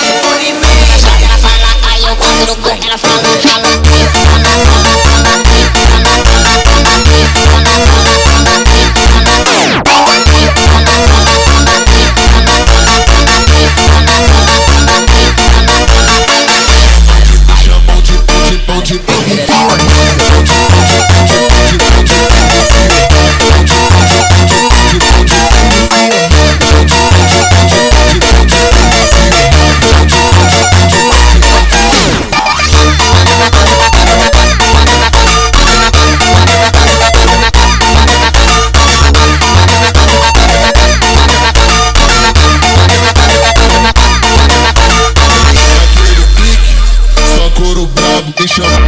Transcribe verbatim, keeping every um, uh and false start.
Ela fala, aí eu boto no cu. Ela fala, fala. Deixa